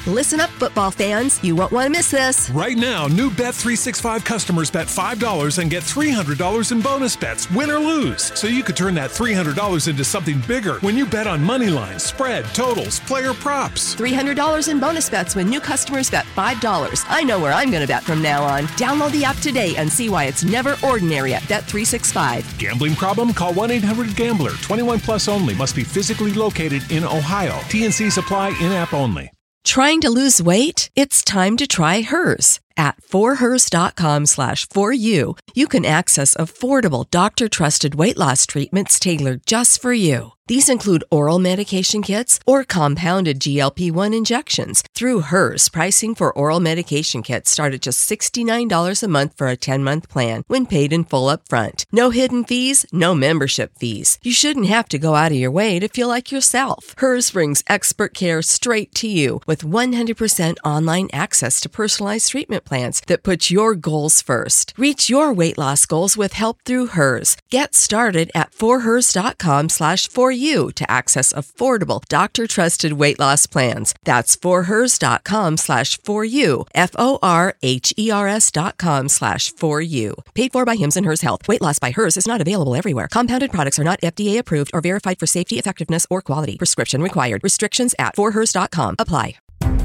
Listen up, football fans. You won't want to miss this. Right now, new Bet365 customers bet $5 and get $300 in bonus bets, win or lose. So you could turn that $300 into something bigger when you bet on money lines, spread, totals, player props. $300 in bonus bets when new customers bet $5. I know where I'm going to bet from now on. Download the app today and see why it's never ordinary at Bet365. Gambling problem? Call 1-800-GAMBLER. 21 plus only. Must be physically located in Ohio. T&Cs apply. In-app only. Trying to lose weight? It's time to try Hers. At forhers.com/4u, you can access affordable doctor-trusted weight loss treatments tailored just for you. These include oral medication kits or compounded GLP-1 injections. Through Hers, pricing for oral medication kits start at just $69 a month for a 10-month plan when paid in full upfront. No hidden fees, no membership fees. You shouldn't have to go out of your way to feel like yourself. Hers brings expert care straight to you with 100% online access to personalized treatment plans that put your goals first. Reach your weight loss goals with help through Hers. Get started at forhers.com/4u to access affordable, doctor-trusted weight loss plans. That's forhers.com/4u, forhers.com/4u. Paid for by Hims and Hers Health. Weight loss by Hers is not available everywhere. Compounded products are not FDA approved or verified for safety, effectiveness, or quality. Prescription required. Restrictions at forhers.com apply.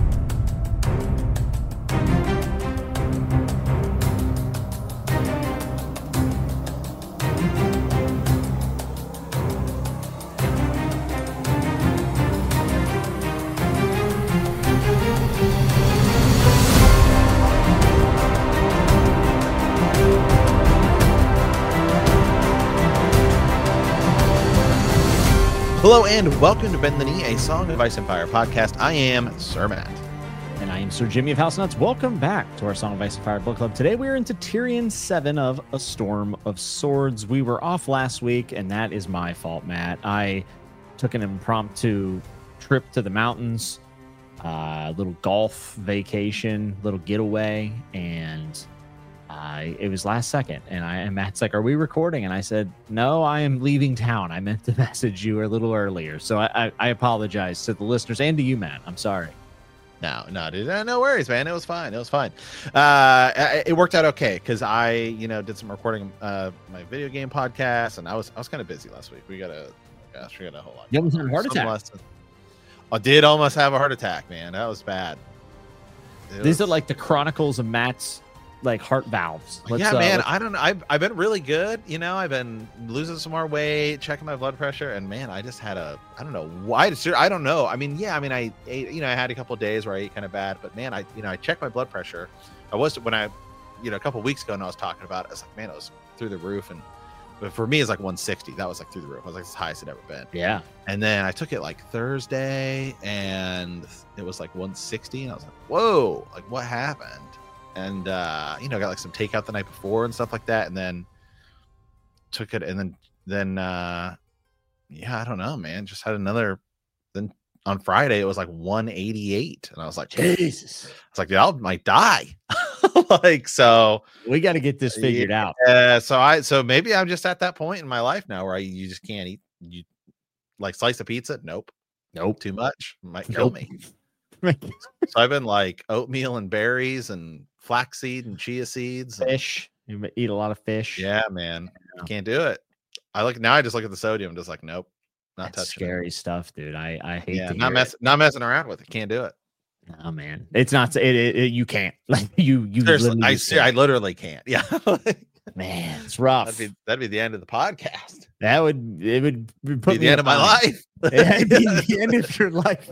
Hello and welcome to Bend the Knee, a Song of Ice and Fire podcast. I am Sir Matt. And I am Sir Jimmy of House Nuts. Welcome back to our Song of Ice and Fire book club. Today we are into Tyrion 7 of A Storm of Swords. We were off last week, and that is my fault, Matt. I took an impromptu trip to the mountains, little golf vacation, little getaway, and it was last second. And Matt's like, "Are we recording?" And I said, "No, I am leaving town. I meant to message you a little earlier." So I apologize to the listeners and to you, Matt. I'm sorry. No, dude. No worries, man. It was fine. It worked out okay because I, did some recording my video game podcast, and I was kind of busy last week. We got a whole lot. You almost had a heart attack. I did almost have a heart attack, man. That was bad. These are like the chronicles of Matt's like heart valves. Man. I don't know. I've been really good. I've been losing some more weight, checking my blood pressure, and man, I just had I don't know why. I don't know. I ate, I had a couple of days where I ate kind of bad, but man, I checked my blood pressure. A couple of weeks ago, and I was talking about it. I was like, man, it was through the roof, but for me, it's like 160. That was like through the roof. I was like, it's the highest it ever been. Yeah. And then I took it like Thursday, and it was like 160, and I was like, whoa, like what happened? And got like some takeout the night before and stuff like that, and then took it, and then I don't know, man. Just had another. Then on Friday it was like 188, and I was like, Jesus. I was like, dude, I might die. So we got to get this figured out. So maybe I'm just at that point in my life now where you just can't eat. You like slice of pizza? Nope. Too much might kill me. So I've been like oatmeal and berries and flaxseed and chia seeds. Fish. You eat a lot of fish. Yeah, man. Yeah. Can't do it. I just look at the sodium, just like, nope, not touching. Scary stuff, dude. I hate. Yeah, not messing around with it. Can't do it. Oh man, it's not. You can't. Like you. Seriously, I literally can't. Yeah. Man, it's rough. That'd be the end of the podcast. It would be the end of my life. It'd be the end of your life.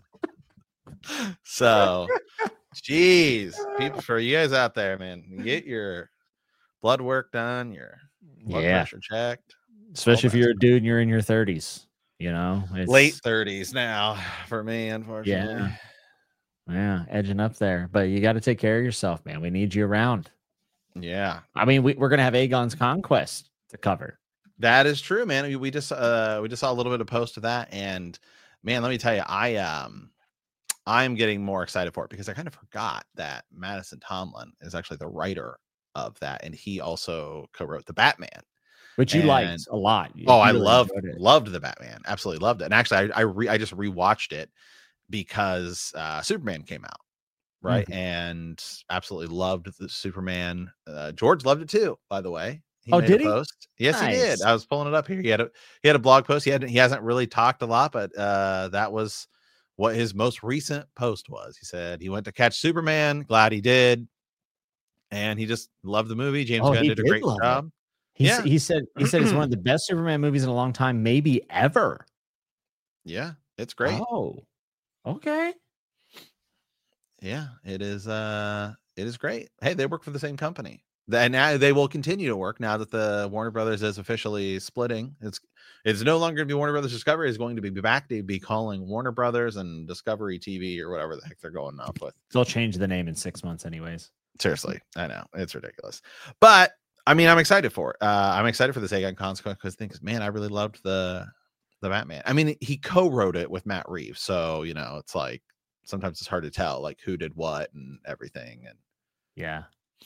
So, geez, people, for you guys out there, man, get your blood work done, your blood pressure checked. Especially if you're a dude and you're in your 30s, it's late 30s now for me, unfortunately. Yeah, edging up there, but you got to take care of yourself, man. We need you around. Yeah, I mean, we're gonna have Aegon's Conquest to cover. That is true, man. We just saw a little bit of post of that, and man, let me tell you, I'm getting more excited for it because I kind of forgot that Madison Tomlin is actually the writer of that, and he also co-wrote the Batman, which you liked a lot. I loved the Batman, absolutely loved it. And actually, I just rewatched it because Superman came out, right? And absolutely loved the Superman. George loved it too, by the way. He made did a he? post. Yes, Nice. he did. I was pulling it up here. He had a blog post. He hasn't really talked a lot, but that was what his most recent post was. He said he went to catch Superman. Glad he did. And he just loved the movie. James Gunn did a great job. He said it's one of the best Superman movies in a long time, maybe ever. Yeah, it's great. Oh, okay. Yeah, it is great. Hey, they work for the same company. And now they will continue to work now that the Warner Brothers is officially splitting. It's no longer going to be Warner Brothers Discovery. It's going to be back to be calling Warner Brothers and Discovery TV or whatever the heck they're going off with. They'll change the name in 6 months anyways. Seriously, I know. It's ridiculous. But, I mean, I'm excited for it. I'm excited for this Aegon Consequence because man, I really loved the Batman. I mean, he co-wrote it with Matt Reeves. So, you know, it's like sometimes it's hard to tell like who did what and everything. And yeah.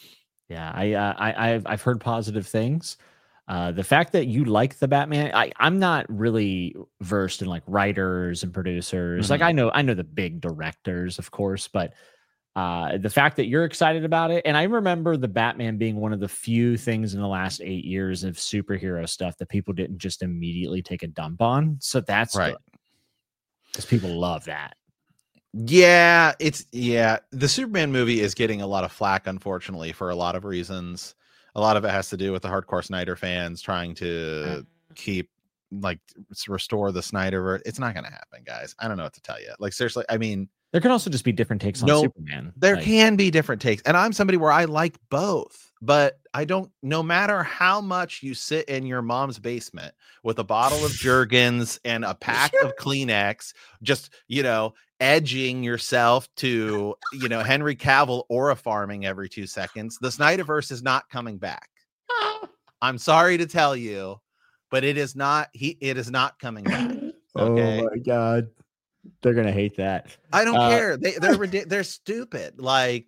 I've heard positive things. The fact that you like the Batman, I'm not really versed in like writers and producers. Like I know the big directors, of course, but the fact that you're excited about it, and I remember the Batman being one of the few things in the last 8 years of superhero stuff that people didn't just immediately take a dump on. So that's right, because people love that. Yeah, the Superman movie is getting a lot of flack, unfortunately, for a lot of reasons. A lot of it has to do with the hardcore Snyder fans trying to restore the Snyderverse. It's not going to happen, guys. I don't know what to tell you. Like, seriously, I mean, there can also just be different takes on Superman. There can be different takes. And I'm somebody where I like both, but no matter how much you sit in your mom's basement with a bottle of Jergens and a pack of Kleenex, just, edging yourself to, Henry Cavill aura farming every 2 seconds, the Snyderverse is not coming back. I'm sorry to tell you, but it is not coming back. Okay? Oh my God. They're gonna hate that. I don't care. They're stupid. Like,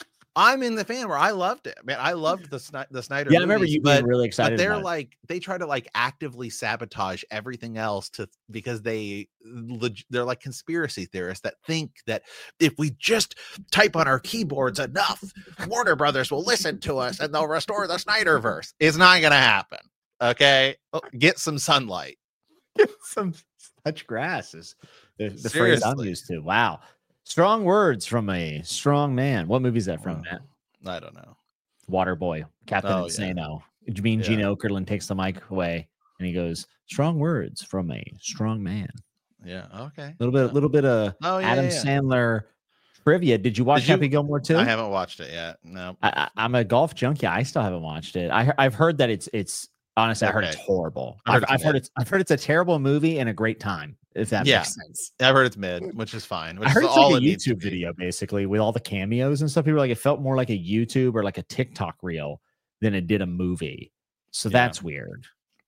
I'm in the fan where I loved it. Man, I loved the Snyder. Yeah, I remember you being really excited. But they try to actively sabotage everything else because they're like conspiracy theorists that think that if we just type on our keyboards enough, Warner Brothers will listen to us and they'll restore the Snyderverse. It's not gonna happen. Okay, get some sunlight. Get some touch grass is the phrase I'm used to. Wow. Strong words from a strong man. What movie is that from, Matt? I don't know. Waterboy. Captain Insano. Yeah. Gene Okerlund takes the mic away and he goes, strong words from a strong man. Yeah. Okay. A little bit of Adam Sandler trivia. Did you watch Happy Gilmore too? I haven't watched it yet. No. I'm a golf junkie. I still haven't watched it. I've heard that it's honestly, I heard it's horrible. I've heard it's a terrible movie and a great time. If that makes sense. I've heard it's mid, which is fine. I heard it's like a YouTube video basically with all the cameos and stuff. People were like, it felt more like a YouTube or like a TikTok reel than it did a movie. So that's weird.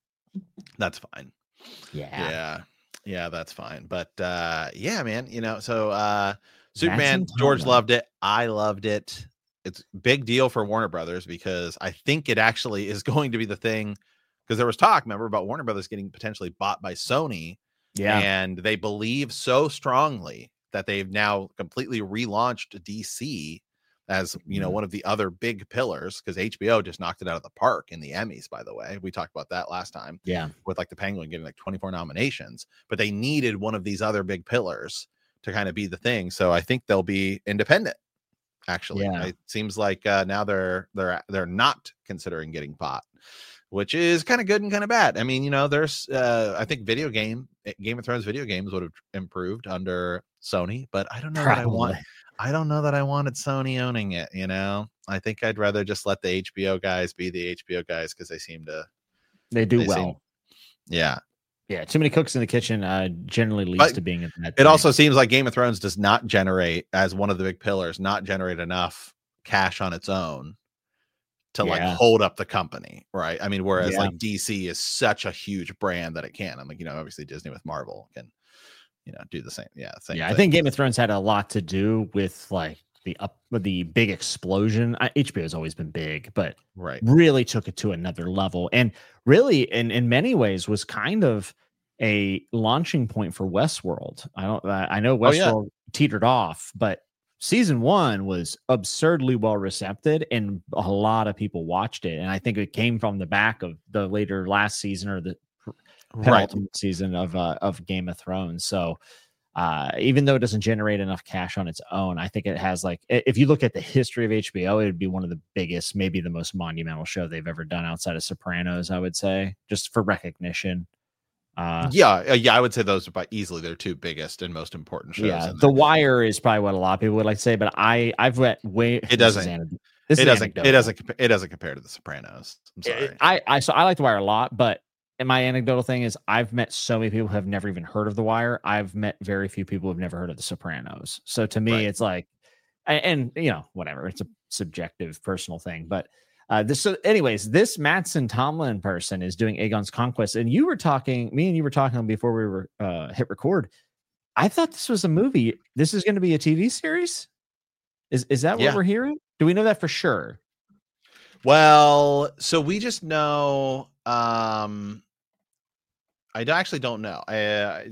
That's fine. Yeah, that's fine. But man, so Superman, George loved it. I loved it. It's a big deal for Warner Brothers because I think it actually is going to be the thing, because there was talk, remember, about Warner Brothers getting potentially bought by Sony. Yeah. And they believe so strongly that they've now completely relaunched DC as, one of the other big pillars, because HBO just knocked it out of the park in the Emmys, by the way. We talked about that last time. Yeah. With the Penguin getting 24 nominations, but they needed one of these other big pillars to kind of be the thing. So I think they'll be independent. Actually, it seems like now they're not considering getting bought, which is kind of good and kind of bad. I mean, there's I think Game of Thrones video games would have improved under Sony, but I don't know that I don't know that I wanted Sony owning it. I think I'd rather just let the HBO guys be the HBO guys because they do well. Yeah, too many cooks in the kitchen generally leads to being in that. It also seems like Game of Thrones does not generate, as one of the big pillars, not generate enough cash on its own to hold up the company, right? I mean, whereas DC is such a huge brand that it can. I'm obviously Disney with Marvel can, do the same. Yeah, same thing. I think Game of Thrones had a lot to do with the big explosion. HBO has always been big, but really took it to another level, and really, in many ways, was kind of a launching point for Westworld. I know Westworld teetered off, but season 1 was absurdly well received, and a lot of people watched it. And I think it came from the back of the later last season or the penultimate season of Game of Thrones. So even though it doesn't generate enough cash on its own, I think it has, like, if you look at the history of HBO, it would be one of the biggest, maybe the most monumental show they've ever done outside of Sopranos, I would say, just for recognition. I would say those are easily their 2 biggest and most important shows. Yeah, The Wire is probably what a lot of people would like to say, but I've read way. It doesn't compare to The Sopranos. I'm sorry. I like The Wire a lot, but my anecdotal thing is I've met so many people who have never even heard of The Wire. I've met very few people who have never heard of The Sopranos. So to me, it's like, and whatever. It's a subjective, personal thing, but. This Mattson Tomlin person is doing Aegon's Conquest, and me and you were talking before we were hit record. I thought this was a movie. This is going to be a TV series. Is that what we're hearing? Do we know that for sure? Well, so we just know. I actually don't know. I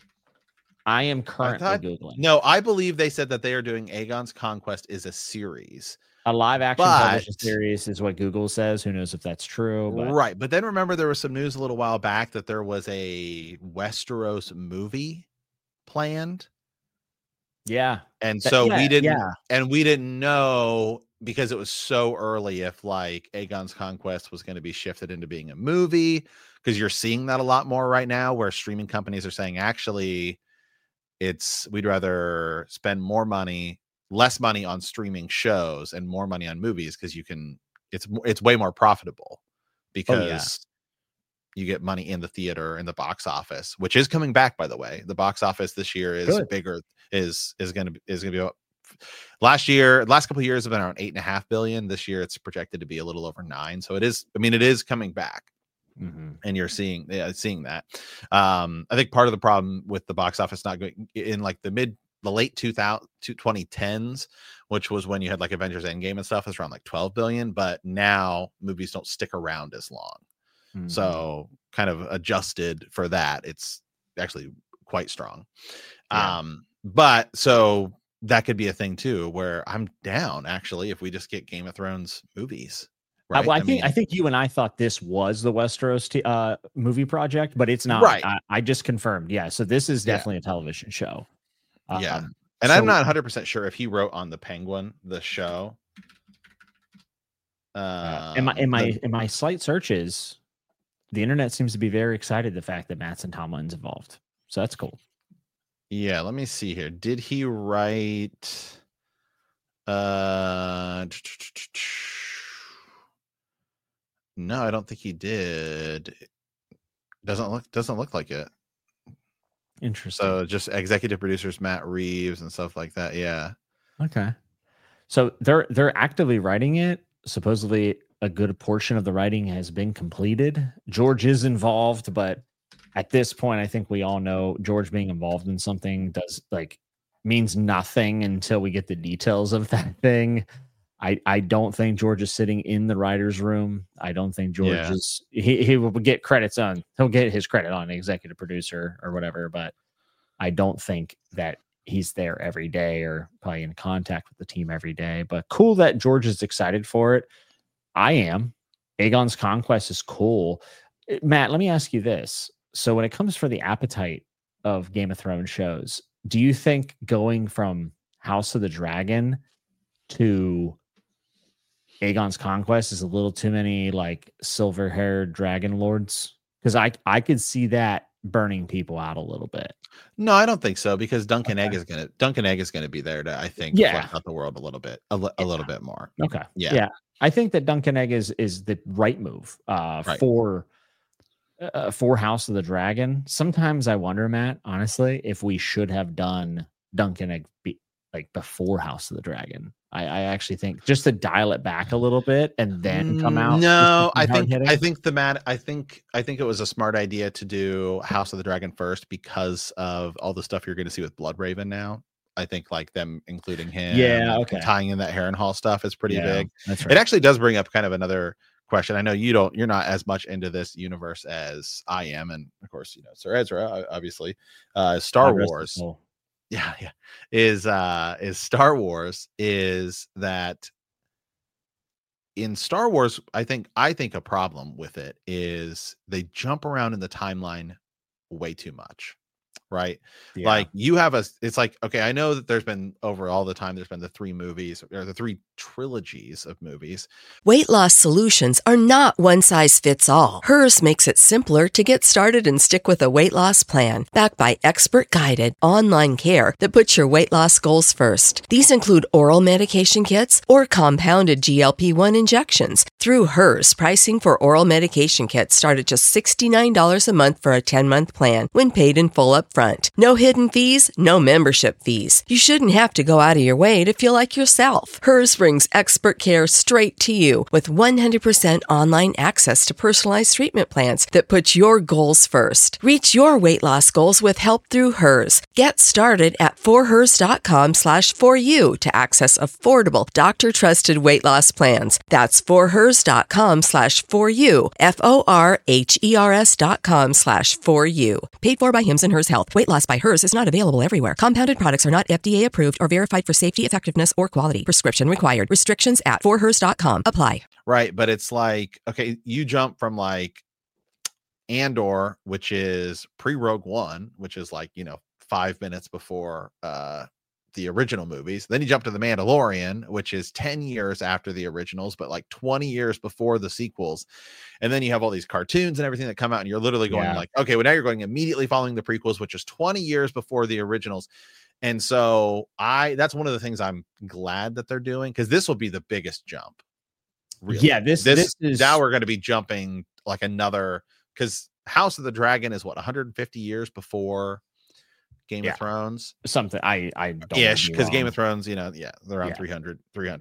am currently Googling. No, I believe they said that they are doing Aegon's Conquest is a series. A live action television series is what Google says. Who knows if that's true? But. Right. But then remember, there was some news a little while back that there was a Westeros movie planned. Yeah. And so we didn't know, because it was so early, if like Aegon's Conquest was going to be shifted into being a movie, because you're seeing that a lot more right now, where streaming companies are saying, actually, we'd rather spend less money on streaming shows and more money on movies, because it's way more profitable, because you get money in the theater and the box office, which is coming back, by the way. The box office this year is bigger, is going to be last couple of years have been around 8.5 billion. This year it's projected to be a little over 9. So it is coming back. Mm-hmm. And you're seeing that. I think part of the problem with the box office not going in like the late 2010s, which was when you had like Avengers Endgame and stuff, is around like 12 billion. But now movies don't stick around as long. Mm-hmm. So kind of adjusted for that, it's actually quite strong. Yeah. But so that could be a thing too, where I'm down actually if we just get Game of Thrones movies. Right? Well, I think you and I thought this was the Westeros movie project, but it's not. Right. I just confirmed. Yeah. So this is definitely a television show. And I'm not 100% sure if he wrote on the Penguin, the show. In my slight searches, the internet seems to be very excited the fact that Mattson Tomlin's involved. So that's cool. Yeah, let me see here. Did he write No, I don't think he did. Doesn't look like it. Interesting. So just executive producers Matt Reeves and stuff like that. Yeah. Okay. So they're actively writing it. Supposedly a good portion of the writing has been completed. George is involved, but at this point, I think we all know George being involved in something means nothing until we get the details of that thing. I don't think George is sitting in the writer's room. I don't think George is. He will get credits on. He'll get his credit on executive producer or whatever, but I don't think that he's there every day or probably in contact with the team every day. But cool that George is excited for it. I am. Aegon's Conquest is cool. Matt, let me ask you this. So when it comes for the appetite of Game of Thrones shows, do you think going from House of the Dragon to Aegon's Conquest is a little too many like silver-haired dragon lords? Because I could see that burning people out a little bit. No, I don't think so, because Duncan Egg is gonna be there to, I think, flesh out the world a little bit more. Okay. Yeah. I think that Duncan Egg is the right move for House of the Dragon. Sometimes I wonder, Matt, honestly, if we should have done Duncan Egg before House of the Dragon. I actually think just to dial it back a little bit and then come out. No, I think it was a smart idea to do House of the Dragon first because of all the stuff you're going to see with Bloodraven now. I think like them including him, tying in that Harrenhal stuff is pretty big. That's right. It actually does bring up kind of another question. I know you're not as much into this universe as I am, and of course, Sir Ezra, obviously, Star Wars. yeah, is Star Wars is that in Star Wars, I think a problem with it is they jump around in the timeline way too much. Right. Yeah. Like it's like, okay, I know that there's been over all the time, there's been the 3 movies or the 3 trilogies of movies. Weight loss solutions are not one size fits all. Hers makes it simpler to get started and stick with a weight loss plan backed by expert guided online care that puts your weight loss goals first. These include oral medication kits or compounded GLP-1 injections. Through Hers, pricing for oral medication kits start at just $69 a month for a 10-month plan when paid in full up front. No hidden fees, no membership fees. You shouldn't have to go out of your way to feel like yourself. Hers brings expert care straight to you with 100% online access to personalized treatment plans that put your goals first. Reach your weight loss goals with help through Hers. Get started at forhers.com/4u to access affordable, doctor-trusted weight loss plans. That's forhers.com/4u, forhers.com/4u. Paid for by Hims and Hers Health. Weight loss by Hers is not available everywhere. Compounded products are not FDA approved or verified for safety, effectiveness, or quality. Prescription required. Restrictions at forhers.com apply. Right. But it's like, okay, you jump from like Andor, which is pre-Rogue One, which is like, 5 minutes before the original movies. Then you jump to The Mandalorian, which is 10 years after the originals, but like 20 years before the sequels. And then you have all these cartoons and everything that come out, and you're literally going like, okay, well, now you're going immediately following the prequels, which is 20 years before the originals. And so that's one of the things I'm glad that they're doing, because this will be the biggest jump. Really. Yeah, this is now we're going to be jumping like another, because House of the Dragon is what, 150 years before Game of Thrones, something I don't ish, because Game of Thrones, they're around 300.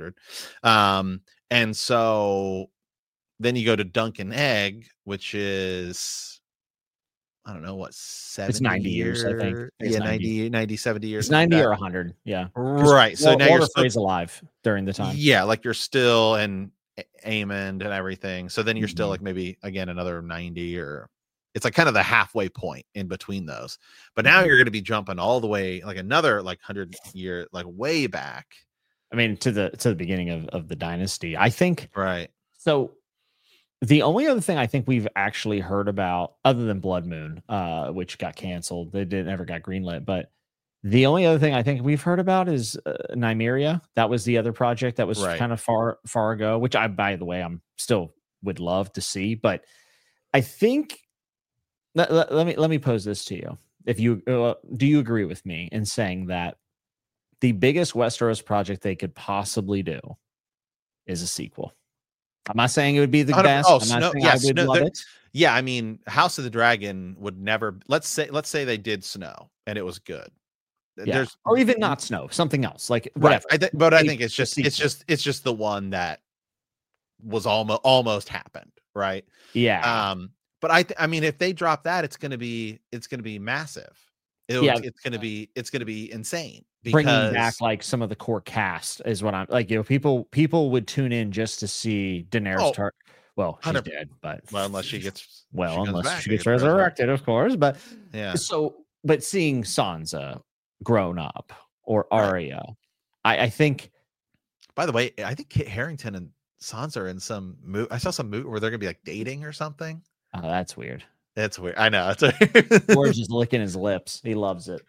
And so then you go to Dunk and Egg, which is, I don't know what, 70 it's 90 years, I think. It's 90, 70 years. It's 90 or 100. Yeah. Right. So now Walder Frey's alive during the time. Yeah, like you're still in Aemond and everything. So then you're still like maybe again another 90, or it's like kind of the halfway point in between those. But now you're going to be jumping all the way like another like 100 year, like way back. I mean, to the beginning of the dynasty, I think. Right. So the only other thing I think we've actually heard about, other than Blood Moon, which got canceled, never got greenlit, but the only other thing I think we've heard about is Nymeria. That was the other project that was kind of far ago, which by the way, I'm still would love to see. But I think let me pose this to you. If you do you agree with me in saying that the biggest Westeros project they could possibly do is a sequel? I'm not saying it would be the best. I'm not saying I would love it. Yeah, I mean, House of the Dragon would never. Let's say they did Snow and it was good. Yeah. Or even not Snow, something else, like whatever. Right. I think it's just the one that was almost happened, right? Yeah. But I mean, if they drop that, it's gonna be massive. It's gonna be insane. Bringing back like some of the core cast is what I'm like. People would tune in just to see Daenerys. Well, she's dead, but unless she gets resurrected, of course. But yeah. But seeing Sansa grown up or Arya, I think. By the way, I think Kit Harington and Sansa are in some movie. I saw some movie where they're gonna be like dating or something. Oh, that's weird. That's weird. I know. George is licking his lips. He loves it.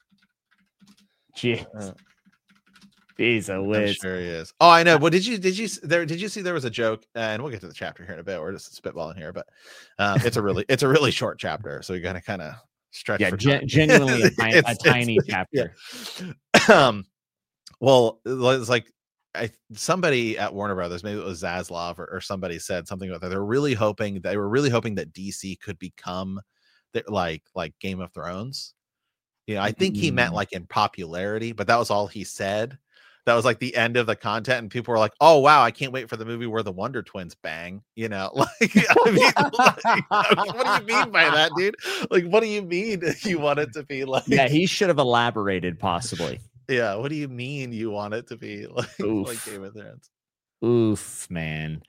Jeez. He's a whiz. I'm sure he is. Oh, I know. Well, did you see there was a joke, and we'll get to the chapter here in a bit. We're just spitballing here, but it's a really short chapter, so you gotta kind of stretch. Yeah, genuinely a tiny chapter. Yeah. Well, it's like somebody at Warner Brothers, maybe it was Zaslav or somebody said something about that. They were really hoping that DC could become like Game of Thrones. I think he meant like in popularity, but that was all he said. That was like the end of the content, and people were like, "Oh wow, I can't wait for the movie where the Wonder Twins bang." Like, I mean, what do you mean by that, dude? Like, what do you mean you want it to be like? Yeah, he should have elaborated, possibly. Yeah, what do you mean you want it to be like Game of Thrones? Oof, man.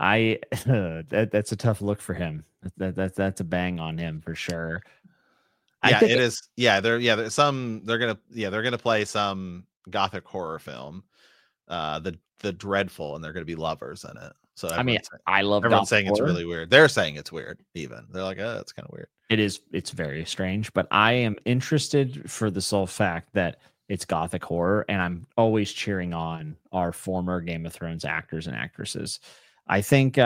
That's a tough look for him. That's a bang on him for sure. Yeah, it is. Yeah, they're gonna play some gothic horror film, the Dreadful, and they're gonna be lovers in it. So I mean, I love everyone's saying horror. it's really weird. They're saying it's weird. Even they're like, oh, it's kind of weird. It is. It's very strange, but I am interested for the sole fact that it's gothic horror, and I'm always cheering on our former Game of Thrones actors and actresses. I think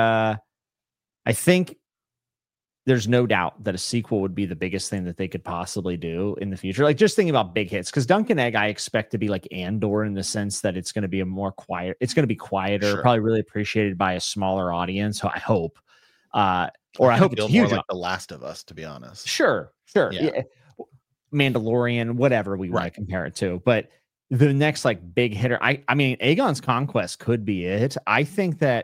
there's no doubt that a sequel would be the biggest thing that they could possibly do in the future. Like, just thinking about big hits, because Duncan Egg, I expect to be like Andor in the sense that it's going to be it's going to be quieter, Sure. probably really appreciated by a smaller audience. So I hope, I hope it's huge. More like The Last of Us, to be honest. Sure. Yeah. Mandalorian, whatever we want to compare it to, but the next like big hitter, I mean, Aegon's Conquest could be it. I think that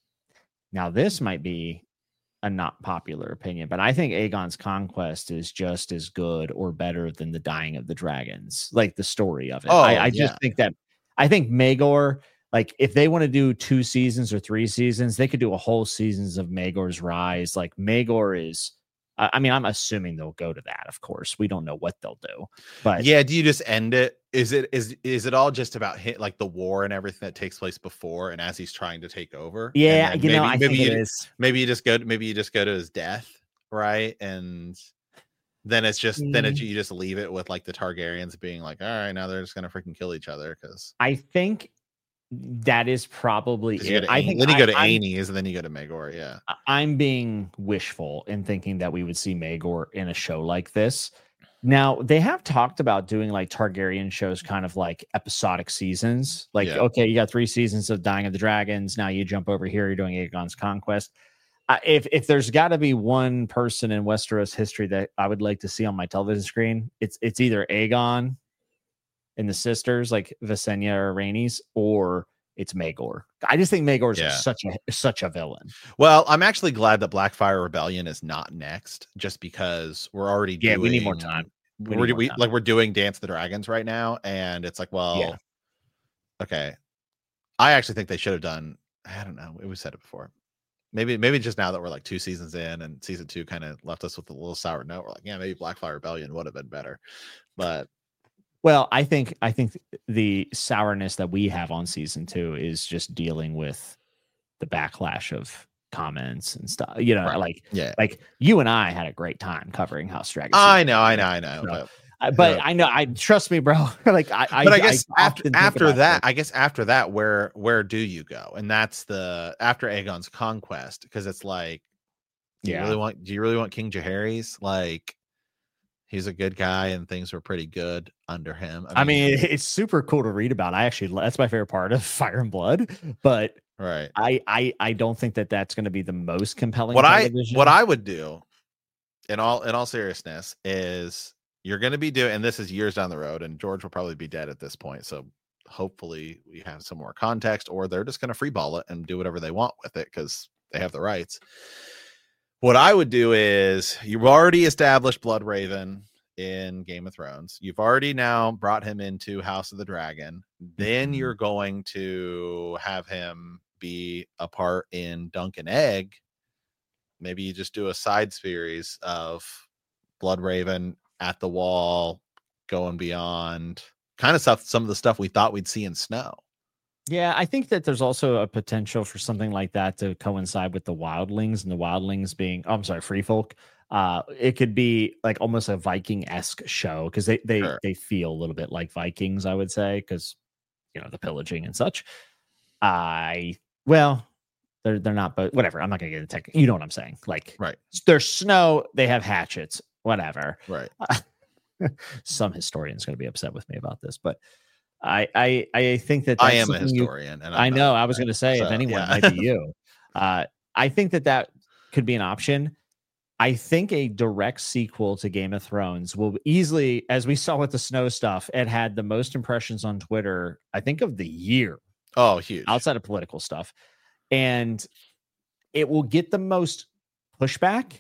now this might be a not popular opinion, but I think Aegon's Conquest is just as good or better than the Dying of the Dragons, like the story of it. I just think that I think Maegor, like if they want to do 2 seasons or 3 seasons, they could do a whole seasons of Maegor's Rise. Like Maegor is, I mean, I'm assuming they'll go to that. Of course, we don't know what they'll do, but yeah. Do you just end it? Is it all just about like the war and everything that takes place before and as he's trying to take over? Yeah, I think it is. Maybe you just go to his death, right? And then it's just you just leave it with like the Targaryens being like, all right, now they're just gonna freaking kill each other. Because I think that is probably it. I think then you go to Aenys and then you go to Maegor. Yeah, I'm being wishful in thinking that we would see Maegor in a show like this. Now, they have talked about doing like Targaryen shows, kind of like episodic seasons. Like, okay, you got 3 seasons of Dying of the Dragons. Now you jump over here, you're doing Aegon's Conquest. If there's got to be one person in Westeros history that I would like to see on my television screen, it's either Aegon and the sisters, like Visenya or Rhaenys, or it's Maegor. I just think Maegor is such a villain. Well, I'm actually glad that Blackfire Rebellion is not next, just because we're already doing. We need more time. We're doing Dance of the Dragons right now, and it's like, well, okay. I actually think they should have done. I don't know. We said it before. Maybe just now that we're like 2 seasons in, and season 2 kind of left us with a little sour note. We're like, yeah, maybe Blackfire Rebellion would have been better, but. Well, I think the sourness that we have on season 2 is just dealing with the backlash of comments and stuff. You know, like you and I had a great time covering House Dragon. I know. But I know. Trust me, bro. Like I guess after that, where do you go? And that's after Aegon's Conquest, because it's like, do you really want King Jaehaerys? Like, he's a good guy and things were pretty good under him. I mean, it's super cool to read about. That's my favorite part of Fire and Blood, but I don't think that that's going to be the most compelling. What I would do in all seriousness is you're going to be doing, and this is years down the road, and George will probably be dead at this point. So hopefully we have some more context, or they're just going to freeball it and do whatever they want with it because they have the rights. What I would do is, you've already established Bloodraven in Game of Thrones. You've already now brought him into House of the Dragon. Then you're going to have him be a part in Duncan Egg. Maybe you just do a side series of Bloodraven at the Wall, going beyond kind of stuff, some of the stuff we thought we'd see in Snow. Yeah, I think that there's also a potential for something like that to coincide with the Wildlings, and the Wildlings being, Free Folk. It could be like almost a Viking-esque show, because they feel a little bit like Vikings, I would say, because the pillaging and such. They're not, but whatever. I'm not gonna get into tech. You know what I'm saying? Like, there's snow, they have hatchets, whatever. Right. Some historian's gonna be upset with me about this, but I think that I am a historian, and I know. I was going to say, if anyone might be you. I think that could be an option. I think a direct sequel to Game of Thrones will easily, as we saw with the Snow stuff, it had the most impressions on Twitter, I think, of the year. Oh, huge. Outside of political stuff. And it will get the most pushback,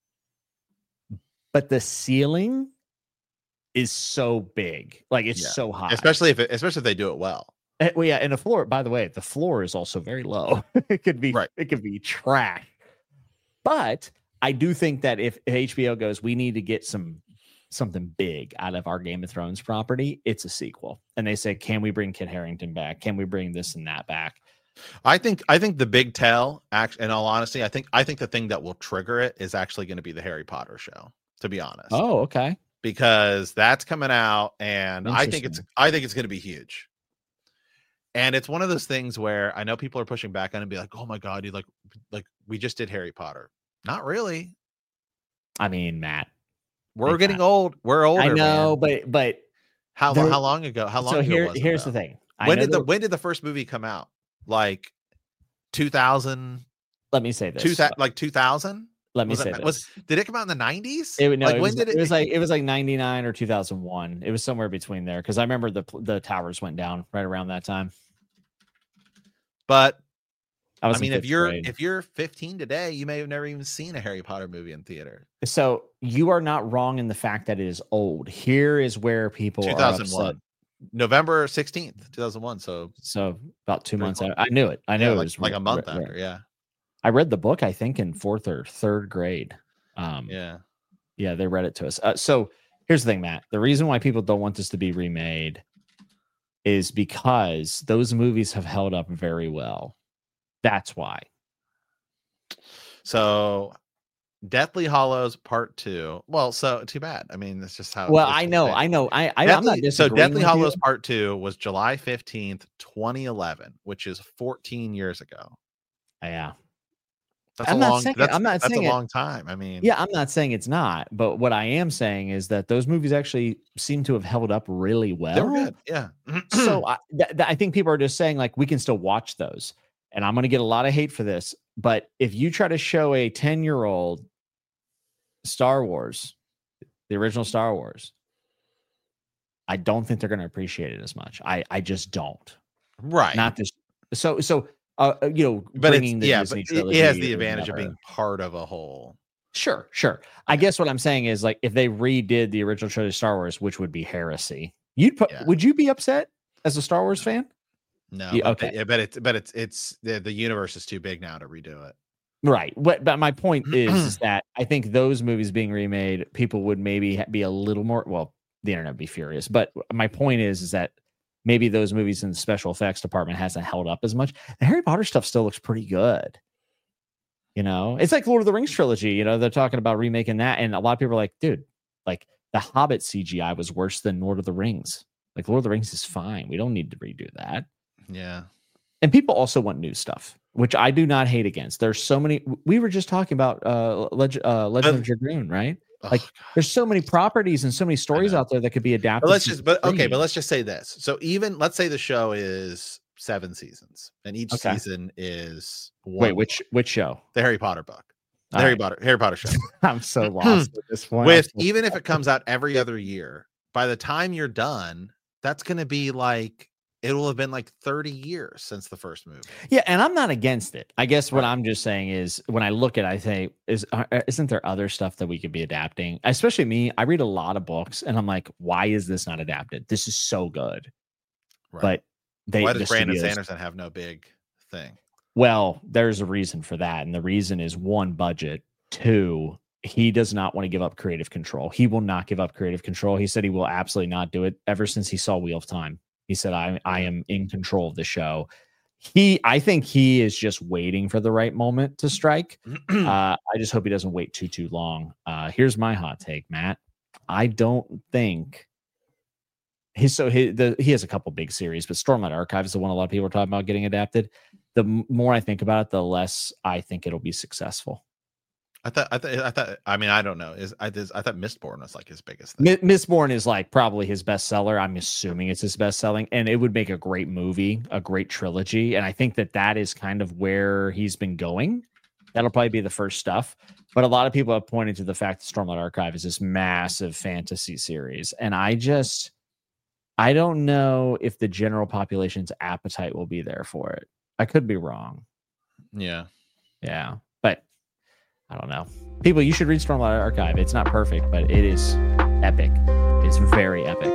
but the ceiling is so big, like it's so high, especially if they do it well. Well, yeah, and the floor, by the way, the floor is also very low. It could be it could be trash. But I do think that if HBO goes, we need to get some something big out of our Game of Thrones property, it's a sequel. And they say, can we bring Kit Harington back? Can we bring this and that back? I think the big tell, in all honesty, I think the thing that will trigger it is actually going to be the Harry Potter show, to be honest. Oh, okay. Because that's coming out, and I think it's going to be huge. And it's one of those things where I know people are pushing back on it and be like, "Oh my god, dude, like we just did Harry Potter." Not really. I mean, Matt, we're getting old. We're older. I know, man. but how long ago? How long ago was it? Here's the thing. When did the first movie come out? Like 2000. Let me say this. 2000. Let me say this. Did it come out in the 90s? It was like 99 or 2001. It was somewhere between there, because I remember the towers went down right around that time. But I mean, if you're 15 today, you may have never even seen a Harry Potter movie in theater. So you are not wrong in the fact that it is old. Here is where people 2001. are upset. November 16th, 2001. So about 2 months out. I knew it. I knew it was like a month after. Yeah. I read the book, I think, in 4th or 3rd grade. Yeah, they read it to us. So here's the thing, Matt. The reason why people don't want this to be remade is because those movies have held up very well. That's why. So Deathly Hallows Part 2. Well, so too bad. I mean, that's just how. Well, I know. I'm not disagreeing. So Deathly Hallows Part 2 was July 15th, 2011, which is 14 years ago. Yeah. That's a long time. I mean, yeah, I'm not saying it's not, but what I am saying is that those movies actually seem to have held up really well. They were good. Yeah. So I think people are just saying, like, we can still watch those. And I'm going to get a lot of hate for this. But if you try to show a 10-year-old Star Wars, the original Star Wars, I don't think they're going to appreciate it as much. I just don't. Right. Not this. So but bringing the Disney trilogy, it has the advantage of being part of a whole. Sure. I guess what I'm saying is, like, if they redid the original trilogy of Star Wars, which would be heresy, would you be upset as a Star Wars fan? No. Okay. But it's the universe is too big now to redo it. Right. But my point is that I think those movies being remade, people would maybe be a little more. Well, the internet would be furious. But my point is that maybe those movies in the special effects department hasn't held up as much. The Harry Potter stuff still looks pretty good. You know, it's like Lord of the Rings trilogy. You know, they're talking about remaking that. And a lot of people are like, dude, like the Hobbit CGI was worse than Lord of the Rings. Like Lord of the Rings is fine. We don't need to redo that. Yeah. And people also want new stuff, which I do not hate against. There's so many. We were just talking about Legend of Dragoon, right? Like, there's so many properties and so many stories out there that could be adapted. But let's just say this. So even let's say the show is 7 seasons, and each season is one. Wait, which show? The Harry Potter book. The Harry Potter show. I'm so lost at this point. Even if it comes out every other year, by the time you're done, that's going to be like, it will have been like 30 years since the first movie. Yeah, and I'm not against it. I guess what I'm just saying is, when I look at it, I think, isn't there other stuff that we could be adapting? Especially me, I read a lot of books, and I'm like, why is this not adapted? This is so good. Right. But why does Brandon Sanderson have no big thing? Well, there's a reason for that, and the reason is 1, budget. 2, he does not want to give up creative control. He will not give up creative control. He said he will absolutely not do it ever since he saw Wheel of Time. He said, I am in control of the show. I think he is just waiting for the right moment to strike. I just hope he doesn't wait too long. Here's my hot take, Matt. I don't think he has a couple big series, but Stormlight Archive is the one a lot of people are talking about getting adapted. The more I think about it, the less I think it'll be successful. I thought. I mean, I don't know. I thought Mistborn was like his biggest thing. Mistborn is like probably his best seller. I'm assuming it's his best selling, and it would make a great movie, a great trilogy. And I think that is kind of where he's been going. That'll probably be the first stuff. But a lot of people have pointed to the fact that Stormlight Archive is this massive fantasy series, and I don't know if the general population's appetite will be there for it. I could be wrong. Yeah. But I don't know. People, you should read Stormlight Archive. It's not perfect, but it is epic. It's very epic.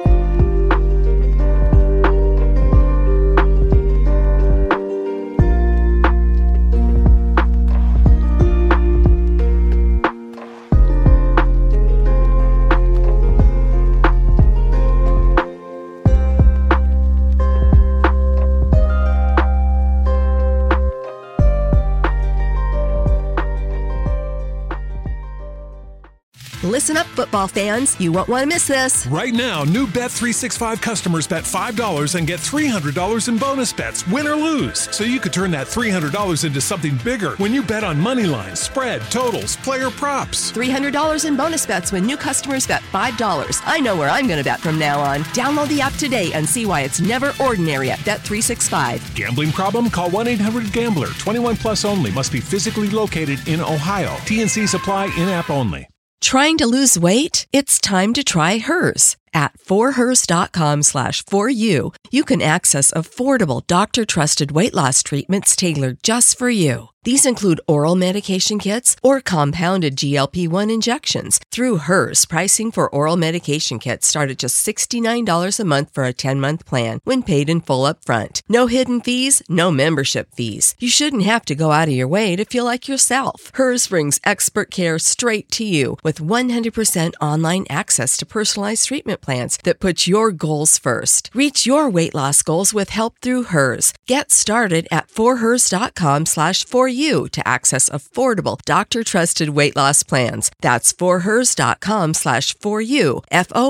Listen up, football fans. You won't want to miss this. Right now, new Bet365 customers bet $5 and get $300 in bonus bets, win or lose. So you could turn that $300 into something bigger when you bet on money lines, spread, totals, player props. $300 in bonus bets when new customers bet $5. I know where I'm going to bet from now on. Download the app today and see why it's never ordinary at Bet365. Gambling problem? Call 1-800-GAMBLER. 21 plus only. Must be physically located in Ohio. TNC Supply in-app only. Trying to lose weight? It's time to try Hers. At forhers.com/4u, you can access affordable doctor-trusted weight loss treatments tailored just for you. These include oral medication kits or compounded GLP-1 injections. Through Hers, pricing for oral medication kits start at just $69 a month for a 10-month plan when paid in full upfront. No hidden fees, no membership fees. You shouldn't have to go out of your way to feel like yourself. Hers brings expert care straight to you with 100% online access to personalized treatment plans that put your goals first. Reach your weight loss goals with help through Hers. Get started at forhers.com/4u to access affordable doctor-trusted weight loss plans. That's forhers.com/4u,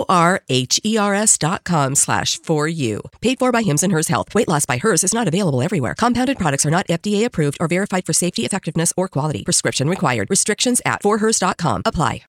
forhers.com/4u. Paid for by Hims and Hers Health. Weight loss by Hers is not available everywhere. Compounded products are not FDA approved or verified for safety, effectiveness, or quality. Prescription required. Restrictions at forhers.com apply.